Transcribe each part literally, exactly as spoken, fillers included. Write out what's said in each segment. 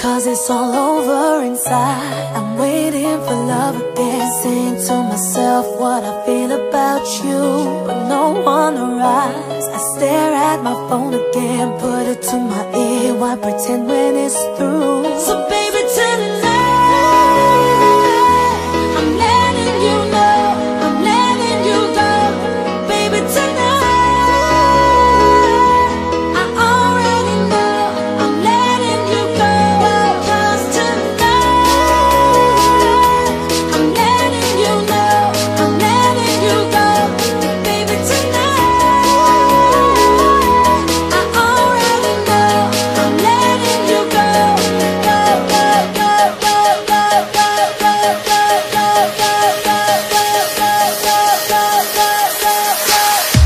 'cause it's all over inside. I'm waiting for love again, saying to myself what I feel about you, but no one arrives. I stare at my phone again, put it to my ear, why pretend when it's through? So baby, tonight I'm letting you know, I'm letting you go. Baby, tonight I already know I'm letting you go. 'Cause tonight I'm letting you know, I'm letting you go. Baby, tonight I already know I'm letting you go. Go, go, go, go, go, go, go, go, go, go, go, go, go, go, go, go, go, go.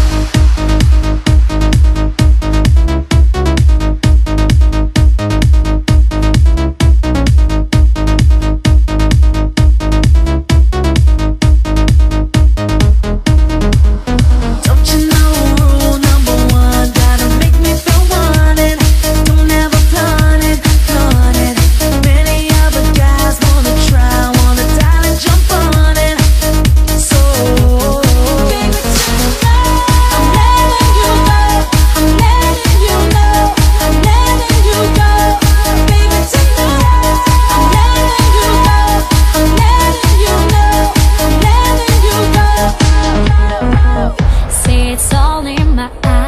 Don't you know rule number one? Gotta make me feel wanted. Don't ever flaunt it, flaunt it. Many other guys wanna try, wanna dial and jump on it. So baby, tonight I'm letting you go, I'm letting you know, I'm letting you go. Baby, tonight I'm letting you go, I'm letting you know, I'm letting you go. See, it's all in my eyes.